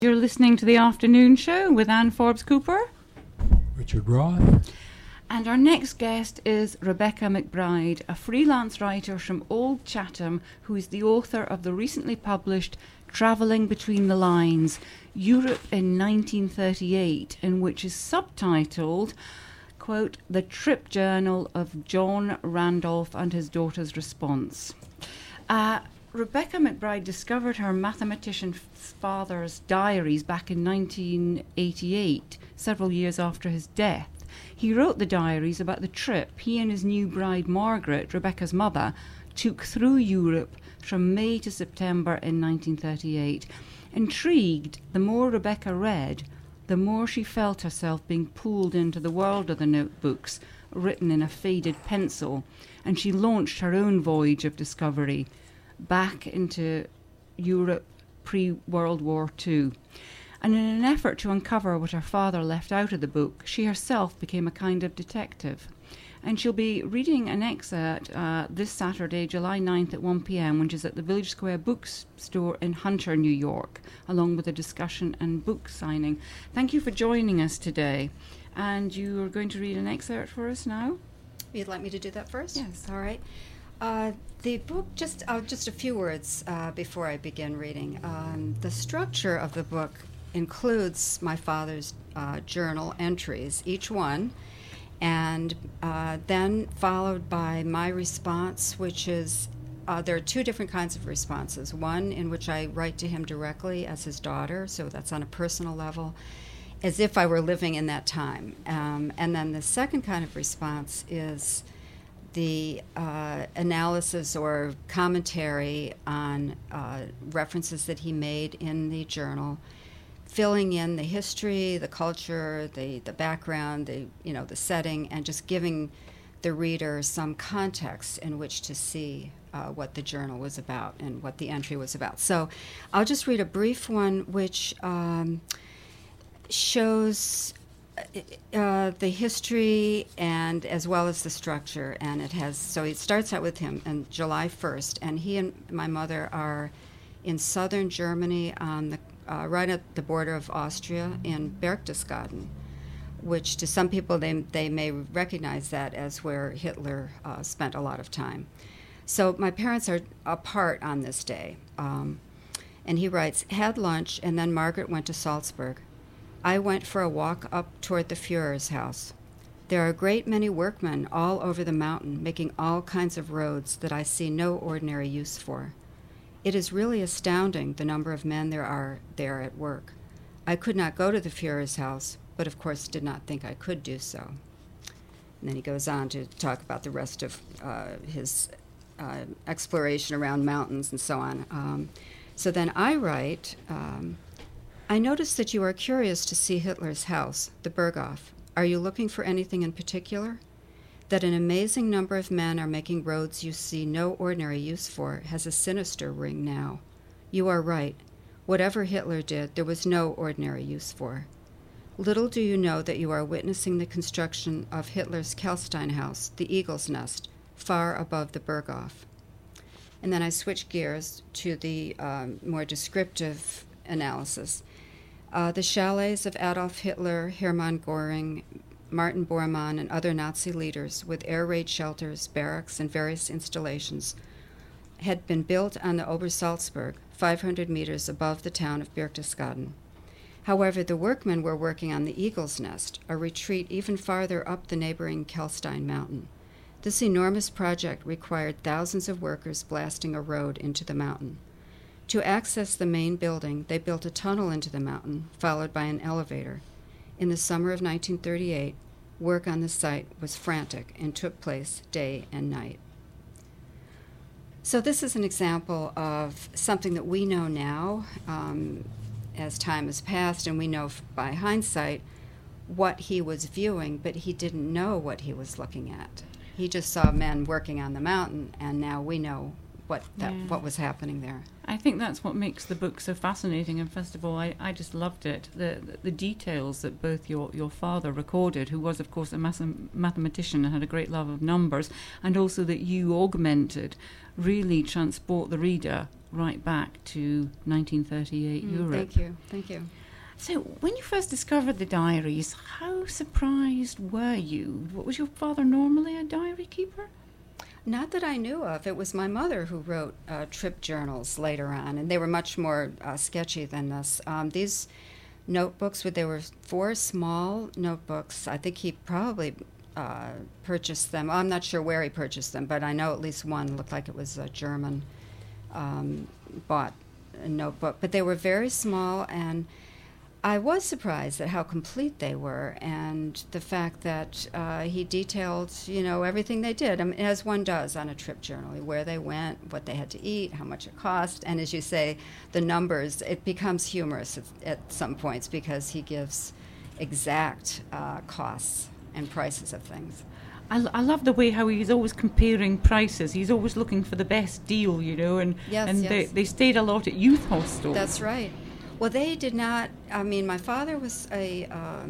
You're listening to the afternoon show with Anne Forbes Cooper, Richard Roth, and our next guest is Rebecca McBride, a freelance writer from Old Chatham who is the author of the recently published Travelling Between the Lines, Europe in 1938, and which is subtitled, quote, The Trip Journal of John Randolph and His Daughter's Response. Rebecca McBride discovered her mathematician father's diaries back in 1988, several years after his death. He wrote the diaries about the trip he and his new bride Margaret, Rebecca's mother, took through Europe from May to September in 1938. Intrigued, the more Rebecca read, the more she felt herself being pulled into the world of the notebooks, written in a faded pencil, and she launched her own voyage of discovery back into Europe pre-World War II. And in an effort to uncover what her father left out of the book, she herself became a kind of detective. And she'll be reading an excerpt this Saturday, July 9th at 1 p.m, which is at the Village Square Bookstore in Hunter, New York, along with a discussion and book signing. Thank you for joining us today. And you are going to read an excerpt for us now? You'd like me to do that first? Yes. All right. The book, just a few words before I begin reading. The structure of the book includes my father's journal entries, each one, and then followed by my response, which is, there are two different kinds of responses. One in which I write to him directly as his daughter, so that's on a personal level, as if I were living in that time. And then the second kind of response is the analysis or commentary on references that he made in the journal, filling in the history, the culture, the background, the setting, and just giving the reader some context in which to see what the journal was about and what the entry was about. So I'll just read a brief one which shows the history and as well as the structure, and it starts out with him on July 1st, and he and my mother are in southern Germany on the right at the border of Austria in Berchtesgaden, which to some people they may recognize that as where Hitler spent a lot of time. So my parents are apart on this day, and he writes, had lunch, and then Margaret went to Salzburg. I went for a walk up toward the Führer's house. There are a great many workmen all over the mountain making all kinds of roads that I see no ordinary use for. It is really astounding the number of men there are there at work. I could not go to the Führer's house, but of course did not think I could do so. And then he goes on to talk about the rest of his exploration around mountains and so on. So then I write, I notice that you are curious to see Hitler's house, the Berghof. Are you looking for anything in particular? That an amazing number of men are making roads you see no ordinary use for has a sinister ring now. You are right. Whatever Hitler did, there was no ordinary use for. Little do you know that you are witnessing the construction of Hitler's Kelstein house, the Eagle's Nest, far above the Berghof. And then I switch gears to the more descriptive analysis. The chalets of Adolf Hitler, Hermann Göring, Martin Bormann, and other Nazi leaders, with air raid shelters, barracks, and various installations, had been built on the Obersalzberg, 500 meters above the town of Berchtesgaden. However, the workmen were working on the Eagle's Nest, a retreat even farther up the neighboring Kelstein mountain. This enormous project required thousands of workers blasting a road into the mountain. To access the main building, they built a tunnel into the mountain, followed by an elevator. In the summer of 1938, work on the site was frantic and took place day and night. So this is an example of something that we know now as time has passed, and we know by hindsight what he was viewing, but he didn't know what he was looking at. He just saw men working on the mountain, and now we know what was happening there. I think that's what makes the book so fascinating. And first of all, I just loved it. The details that both your father recorded, who was, of course, a mathematician and had a great love of numbers, and also that you augmented, really transport the reader right back to 1938 Europe. Thank you. So when you first discovered the diaries, how surprised were you? Was your father normally a diary keeper? Not that I knew of. It was my mother who wrote trip journals later on, and they were much more sketchy than this. These notebooks, they were 4 small notebooks. I think he probably purchased them. I'm not sure where he purchased them, but I know at least one looked like it was a German bought a notebook. But they were very small, and I was surprised at how complete they were, and the fact that he detailed, everything they did, as one does on a trip journal, where they went, what they had to eat, how much it cost, and as you say, the numbers. It becomes humorous at some points because he gives exact costs and prices of things. I love the way how he's always comparing prices. He's always looking for the best deal, and Yes. They stayed a lot at youth hostels. That's right. Well, they did not. My father was a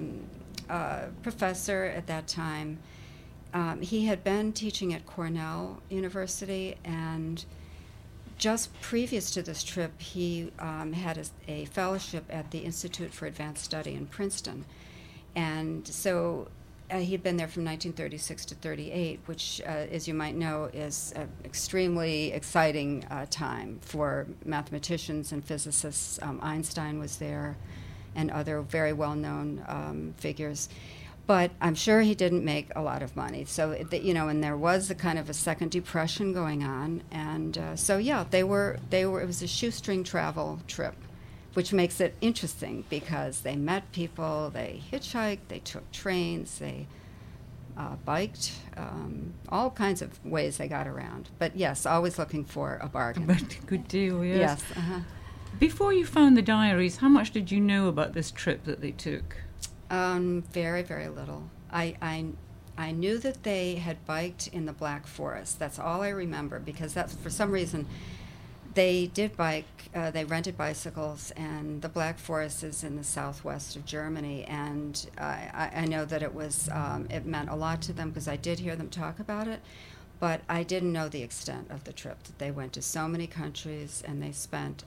professor at that time. He had been teaching at Cornell University, and just previous to this trip, he had a fellowship at the Institute for Advanced Study in Princeton. And so he'd been there from 1936 to 38, which, as you might know, is an extremely exciting time for mathematicians and physicists. Einstein was there and other very well-known figures. But I'm sure he didn't make a lot of money. So, and there was a kind of a second depression going on. And it was a shoestring travel trip, which makes it interesting because they met people, they hitchhiked, they took trains, they biked, all kinds of ways they got around. But yes, always looking for a bargain. But good deal, yes. Yes. Uh-huh. Before you found the diaries, how much did you know about this trip that they took? Very, very little. I knew that they had biked in the Black Forest. That's all I remember, because that's, for some reason, they did bike. They rented bicycles, and the Black Forest is in the southwest of Germany. And I know that it meant a lot to them because I did hear them talk about it, but I didn't know the extent of the trip. That they went to so many countries, and they spent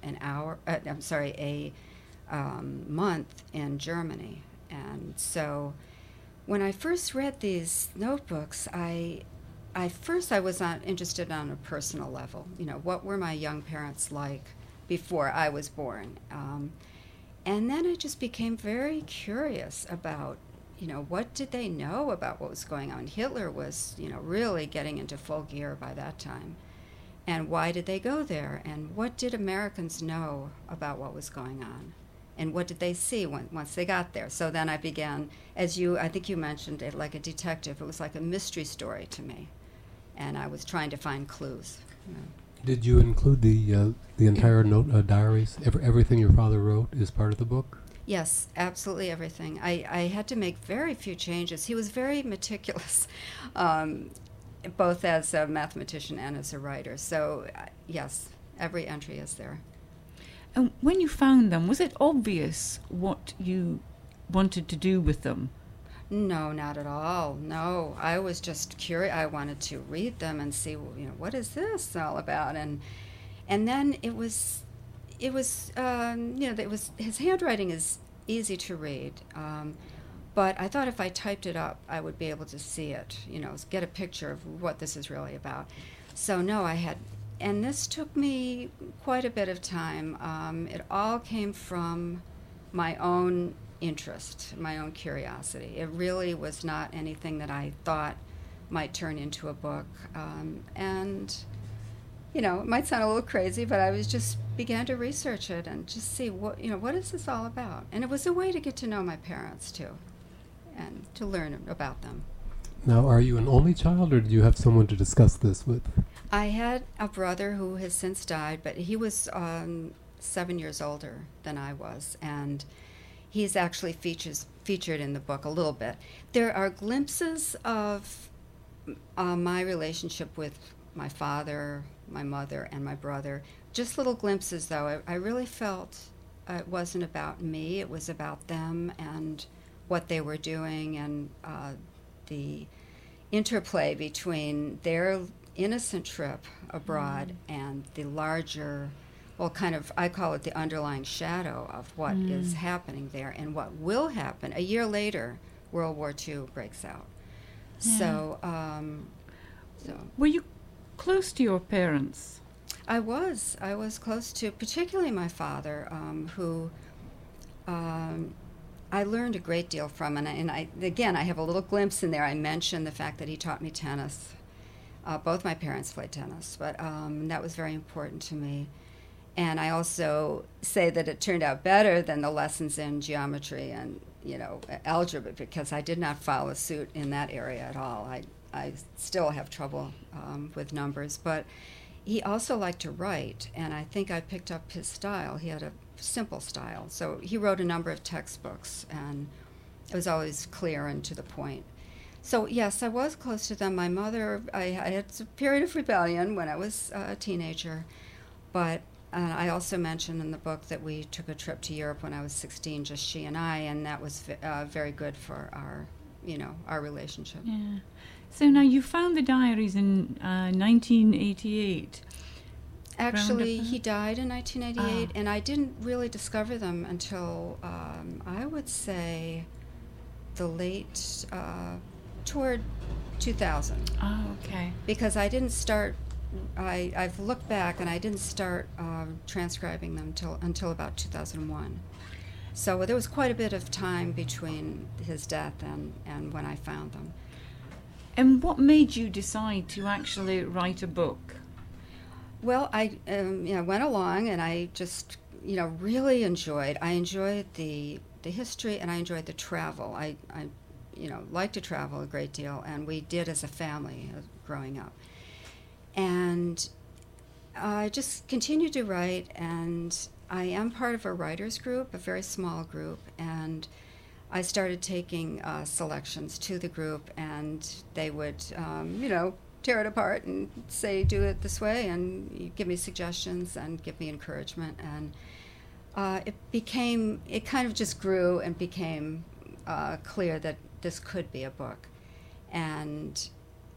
a month in Germany. And so, when I first read these notebooks, I was not interested on a personal level. What were my young parents like before I was born? And then I just became very curious about, what did they know about what was going on? Hitler was, really getting into full gear by that time. And why did they go there? And what did Americans know about what was going on? And what did they see once they got there? So then I began, I think you mentioned it, like a detective. It was like a mystery story to me. And I was trying to find clues. Did you include the entire diaries? Everything your father wrote is part of the book? Yes, absolutely everything. I had to make very few changes. He was very meticulous, both as a mathematician and as a writer. So, yes, every entry is there. And when you found them, was it obvious what you wanted to do with them? No, not at all. No, I was just curious. I wanted to read them and see, what is this all about? And then it was his handwriting is easy to read, but I thought if I typed it up, I would be able to see it, get a picture of what this is really about. So no, and this took me quite a bit of time. It all came from my own interest, my own curiosity. It really was not anything that I thought might turn into a book. And, it might sound a little crazy, but I began to research it and just see what is this all about? And it was a way to get to know my parents, too, and to learn about them. Now, are you an only child, or did you have someone to discuss this with? I had a brother who has since died, but he was 7 years older than I was, and he's actually featured in the book a little bit. There are glimpses of my relationship with my father, my mother and my brother. Just little glimpses, though. I really felt it wasn't about me. It was about them and what they were doing, and the interplay between their innocent trip abroad and the larger, well, kind of, I call it the underlying shadow of what is happening there and what will happen. A year later, World War II breaks out. So, were you close to your parents? I was close to, particularly my father, who I learned a great deal from, and I again, I have a little glimpse in there. I mentioned the fact that he taught me tennis. Both my parents played tennis, but that was very important to me. And I also say that it turned out better than the lessons in geometry and, algebra, because I did not follow suit in that area at all. I still have trouble with numbers, but he also liked to write, and I think I picked up his style. He had a simple style. So he wrote a number of textbooks, and it was always clear and to the point. So, yes, I was close to them. My mother, I had a period of rebellion when I was a teenager, but I also mentioned in the book that we took a trip to Europe when I was 16, just she and I, and that was very good for our, our relationship. Yeah. So now you found the diaries in 1988. Actually, he died in 1988, and I didn't really discover them until, I would say, the late, toward 2000. Oh, okay. Because I didn't start, I've looked back, and I didn't start transcribing them until about 2001. So there was quite a bit of time between his death and when I found them. And what made you decide to actually write a book? Well, I went along, and I just really enjoyed. I enjoyed the history, and I enjoyed the travel. I like to travel a great deal, and we did as a family growing up. And I just continued to write, and I am part of a writers group, a very small group, and I started taking selections to the group, and they would, tear it apart and say, do it this way, and give me suggestions and give me encouragement. And it kind of just grew and became clear that this could be a book. And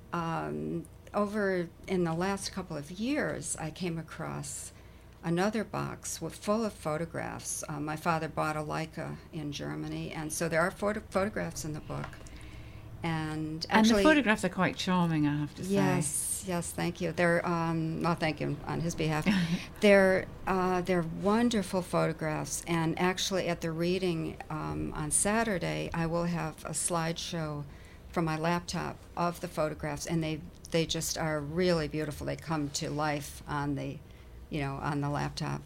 over in the last couple of years, I came across another box full of photographs. My father bought a Leica in Germany, and so there are photographs in the book. And actually, the photographs are quite charming, I have to say. Yes, thank you. They're, thank you on his behalf. They're wonderful photographs, and actually at the reading on Saturday, I will have a slideshow from my laptop of the photographs, and they just are really beautiful. They come to life on the laptop.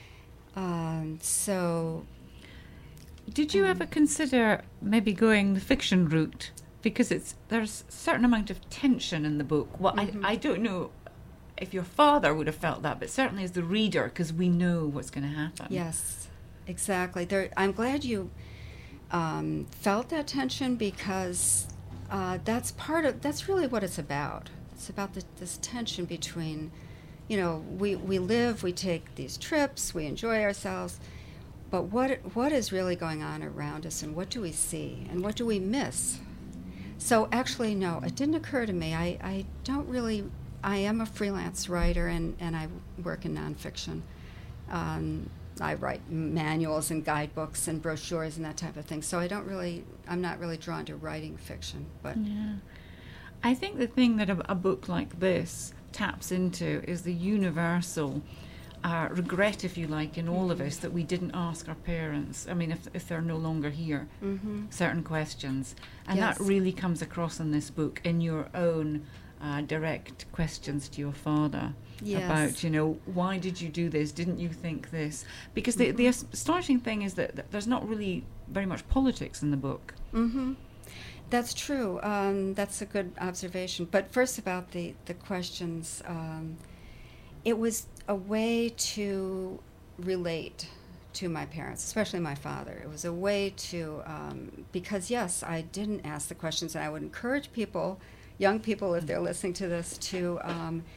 So, did you ever consider maybe going the fiction route? Because there's a certain amount of tension in the book. Well, I don't know if your father would have felt that, but certainly as the reader, because we know what's going to happen. Yes, exactly. I'm glad you felt that tension, because that's really what it's about. It's about this tension between, we live, we take these trips, we enjoy ourselves, but what is really going on around us, and what do we see, and what do we miss? So actually, no, it didn't occur to me. I am a freelance writer, and I work in nonfiction. I write manuals and guidebooks and brochures and that type of thing. So I'm not really drawn to writing fiction. But yeah. I think the thing that a book like this taps into is the universal regret, if you like, in all of us that we didn't ask our parents. I mean, if they're no longer here, certain questions. And Yes. that really comes across in this book, in your own direct questions to your father. Yes. About, why did you do this? Didn't you think this? Because the astonishing thing is that there's not really very much politics in the book. Mm-hmm. That's true. That's a good observation. But first about the questions, it was a way to relate to my parents, especially my father. It was a way to, because yes, I didn't ask the questions, and I would encourage people, young people, if they're listening to this, to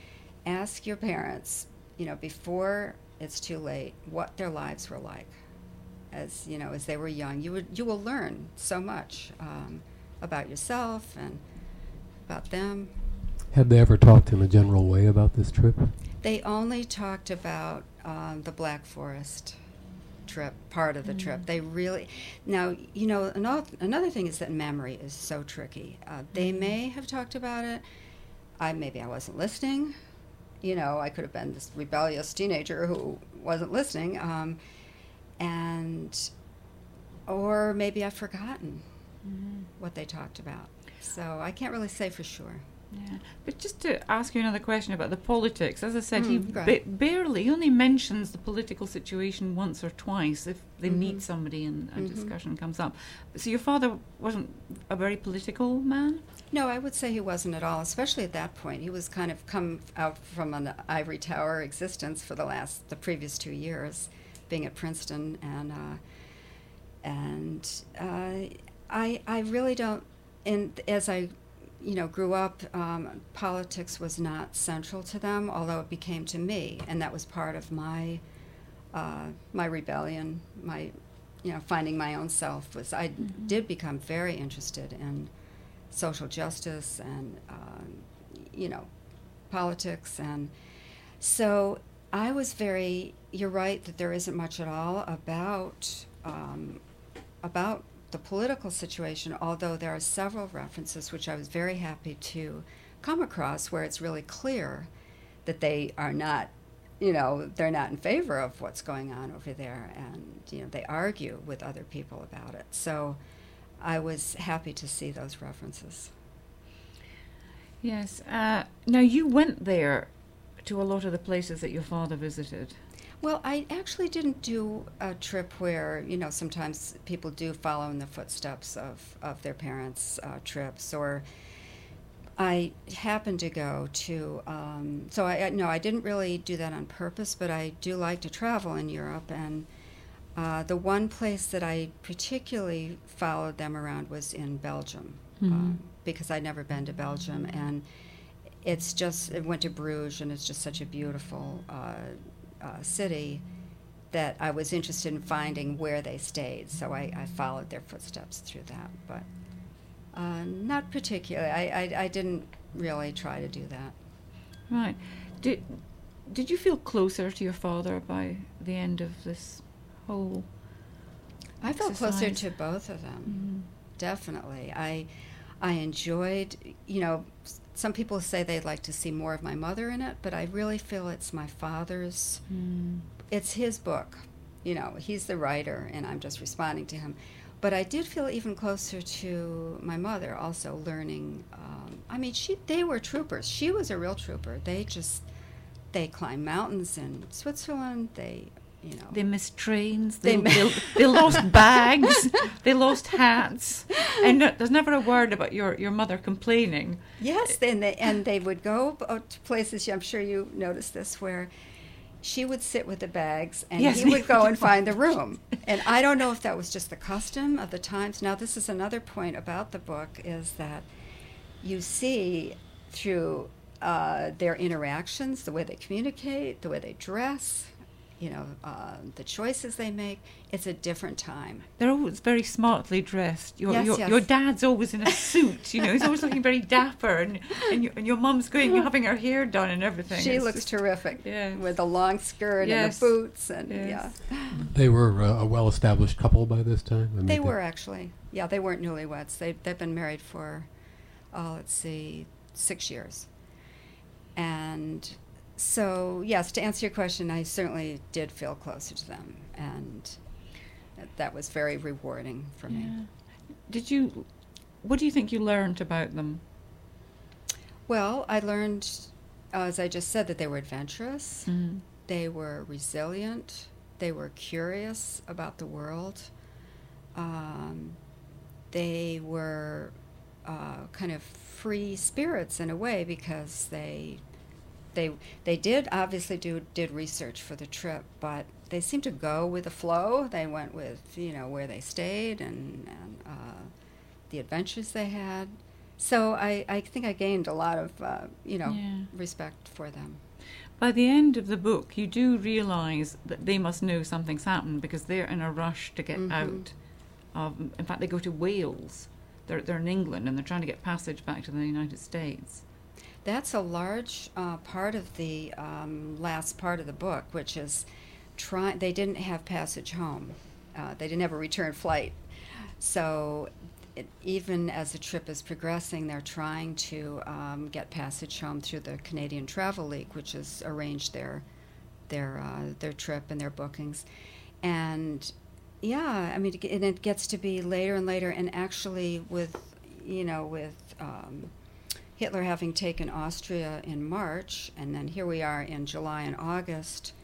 ask your parents, before it's too late, what their lives were like, as as they were young. You will learn so much about yourself and about them. Had they ever talked in a general way about this trip? They only talked about the Black Forest trip, part of the trip. They really, now, another thing is that memory is so tricky. They may have talked about it. Maybe I wasn't listening. I could have been this rebellious teenager who wasn't listening. Or maybe I've forgotten what they talked about. So I can't really say for sure. Yeah, but just to ask you another question about the politics, as I said, he right. he only mentions the political situation once or twice if they meet somebody and a discussion comes up. So your father wasn't a very political man? No, I would say he wasn't at all, especially at that point. He was kind of come out from an ivory tower existence for the previous 2 years, being at Princeton, and I really don't, and as I grew up, politics was not central to them, although it became to me, and that was part of my rebellion, my finding my own self. Was I did become very interested in social justice and politics, and so I was very. You're right that there isn't much at all about the political situation, although there are several references which I was very happy to come across where it's really clear that they are not, they're not in favor of what's going on over there, and, they argue with other people about it. So I was happy to see those references. Yes. Now, you went there to a lot of the places that your father visited. Well, I actually didn't do a trip where, sometimes people do follow in the footsteps of their parents' trips, or I happened to go to, so I didn't really do that on purpose, but I do like to travel in Europe, and the one place that I particularly followed them around was in Belgium, because I'd never been to Belgium, and it went to Bruges, and it's just such a beautiful city that I was interested in finding where they stayed, so I followed their footsteps through that, but not particularly. I didn't really try to do that. Right. Did you feel closer to your father by the end of this whole I felt exercise? closer to both of them, definitely. I enjoyed, some people say they'd like to see more of my mother in it, but I really feel it's my father's, it's his book. He's the writer, and I'm just responding to him. But I did feel even closer to my mother, also learning. They were troopers. She was a real trooper. They climbed mountains in Switzerland. They missed trains. They lost bags. They lost hats. And there's never a word about your mother complaining. Yes, and they would go to places. I'm sure you noticed this, where she would sit with the bags, and he would go and find the room. And I don't know if that was just the custom of the times. Now, this is another point about the book, is that you see through their interactions, the way they communicate, the way they dress, the choices they make. It's a different time. They're always very smartly dressed. Yes. Your dad's always in a suit. He's always looking very dapper, and your mum's having her hair done and everything. She looks terrific with the long skirt and the boots, and They were a well-established couple by this time. They were actually. Yeah, they weren't newlyweds. They've been married for, 6 years, and. So, yes, to answer your question, I certainly did feel closer to them, and that was very rewarding for me. What do you think you learned about them? Well, I learned, as I just said, that they were adventurous, they were resilient, they were curious about the world, they were kind of free spirits in a way, because they did obviously did research for the trip, but they seemed to go with the flow. They went with where they stayed and the adventures they had. So I think I gained a lot of respect for them. by the end of the book, you do realise that they must know something's happened because they're in a rush to get out of. In fact, they go to Wales. They're in England and they're trying to get passage back to the United States. That's a large part of the last part of the book, which is they didn't have passage home. They didn't have a return flight. So even as the trip is progressing, they're trying to get passage home through the Canadian Travel League, which has arranged their trip and their bookings. And yeah, I mean, and it gets to be later and later, and actually with Hitler having taken Austria in March, and then here we are in July and August.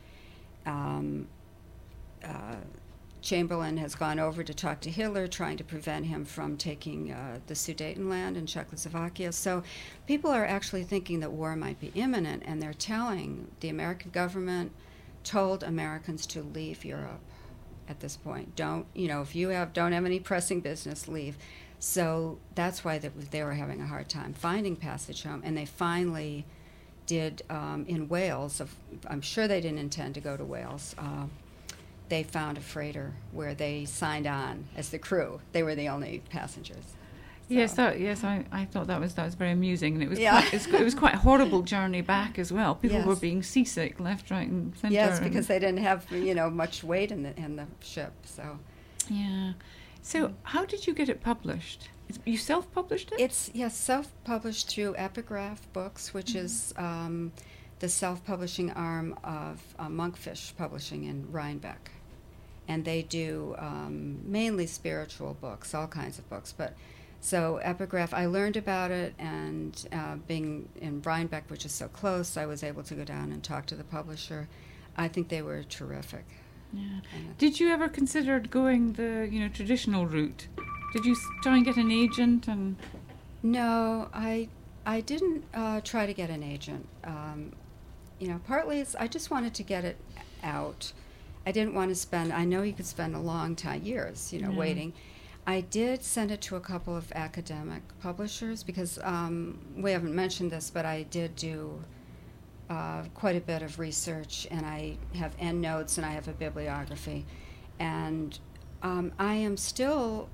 Chamberlain has gone over to talk to Hitler, trying to prevent him from taking the Sudetenland in Czechoslovakia. So people are actually thinking that war might be imminent, and they're telling the American government told Americans to leave Europe at this point. Don't if you don't have any pressing business, leave. So that's why they were having a hard time finding passage home, and they finally did in Wales. I'm sure they didn't intend to go to Wales. They found a freighter where they signed on as the crew. They were the only passengers. So. Yes, I thought that was very amusing, and it was it was quite a horrible journey back as well. People were being seasick left, right, and centre. Yes, because they didn't have much weight in the ship. So yeah. So how did you get it published? You self-published it? It's self-published through Epigraph Books, which is the self-publishing arm of Monkfish Publishing in Rhinebeck. And they do mainly spiritual books, all kinds of books. But so Epigraph, I learned about it, and being in Rhinebeck, which is so close, I was able to go down and talk to the publisher. I think they were terrific. Yeah. Did you ever consider going the traditional route? Did you try and get an agent? And no, I didn't try to get an agent. Partly I just wanted to get it out. I didn't want to spend. I know you could spend a long time, years, waiting. I did send it to a couple of academic publishers because we haven't mentioned this, but I did do quite a bit of research, and I have endnotes and I have a bibliography, and I am still.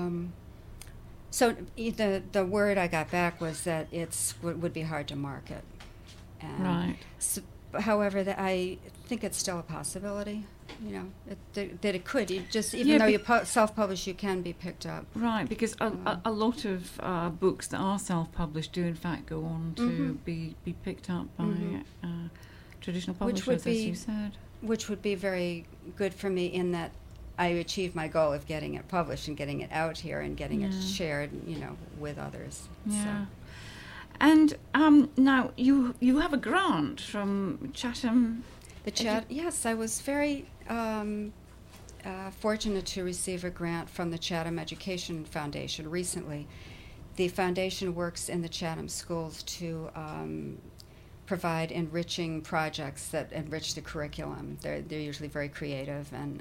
So the word I got back was that would be hard to market. And right. So, however, I think it's still a possibility. That it could. Even though you self-publish, you can be picked up. Right, because a lot of books that are self-published do in fact go on to be picked up by traditional publishers, as you said. Which would be very good for me in that I achieved my goal of getting it published and getting it out here and getting it shared, with others. Yeah. So. And now you have a grant from Chatham. Yes, I was very fortunate to receive a grant from the Chatham Education Foundation recently. The foundation works in the Chatham schools to provide enriching projects that enrich the curriculum. They're usually very creative, and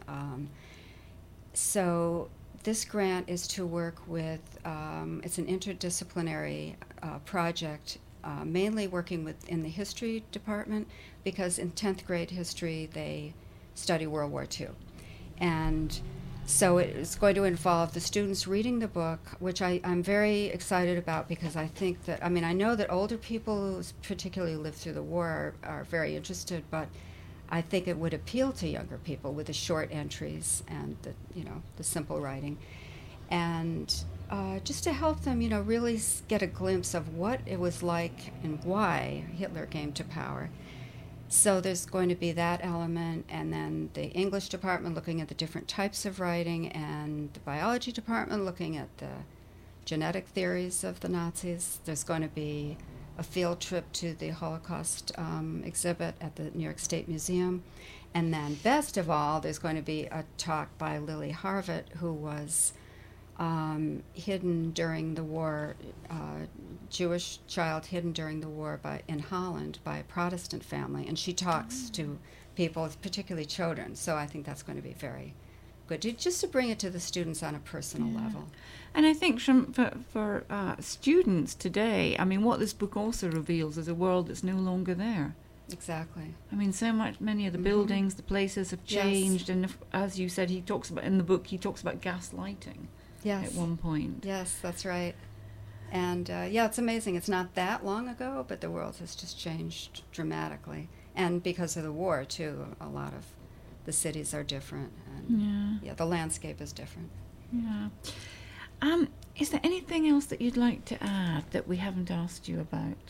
so this grant is to work with. It's an interdisciplinary project. Mainly working in the history department, because in 10th grade history they study World War II. And so it's going to involve the students reading the book, which I'm very excited about, because I think that, I know that older people who particularly lived through the war are very interested, but I think it would appeal to younger people with the short entries and the simple writing. And just to help them, really get a glimpse of what it was like and why Hitler came to power. So there's going to be that element, and then the English department looking at the different types of writing, and the biology department looking at the genetic theories of the Nazis. There's going to be a field trip to the Holocaust exhibit at the New York State Museum. And then, best of all, there's going to be a talk by Lily Harvett, who was hidden during the war, Jewish child hidden during the war in Holland by a Protestant family, and she talks to people, particularly children. So I think that's going to be very good, just to bring it to the students on a personal level. And I think for students today, what this book also reveals is a world that's no longer there. Exactly. I mean, many of the buildings, the places have Yes. changed, and as you said, he talks about in the book, he talks about gaslighting Yes. at one point. Yes, that's right. And it's amazing. It's not that long ago, but the world has just changed dramatically. And because of the war, too, a lot of the cities are different. And the landscape is different. Yeah. Is there anything else that you'd like to add that we haven't asked you about?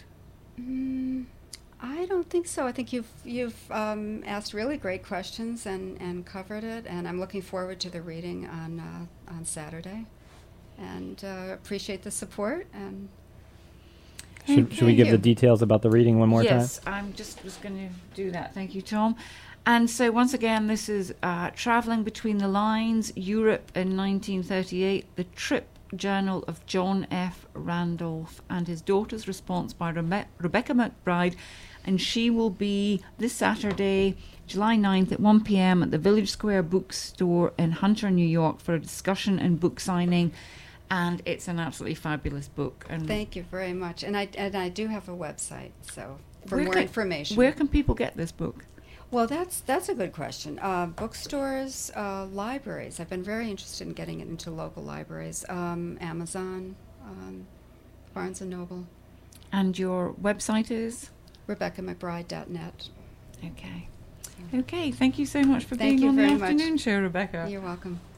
I don't think so. I think you've asked really great questions and covered it. And I'm looking forward to the reading on Saturday. And appreciate the support. And should we give the details about the reading one more time? Yes, I'm just was going to do that. Thank you, Tom. And so once again, this is Travelling Between the Lines, Europe in 1938, the trip journal of John F. Randolph and his daughter's response by Rebecca McBride. And she will be this Saturday, July 9th at 1 p.m. at the Village Square Bookstore in Hunter, New York for a discussion and book signing. And it's an absolutely fabulous book. And thank you very much. And I do have a website, so for more information. Where can people get this book? Well, that's a good question. Bookstores, libraries. I've been very interested in getting it into local libraries. Amazon, Barnes & Noble. And your website is? RebeccaMcBride.net. Okay. Okay, thank you so much for being on the afternoon show, Rebecca. You're welcome.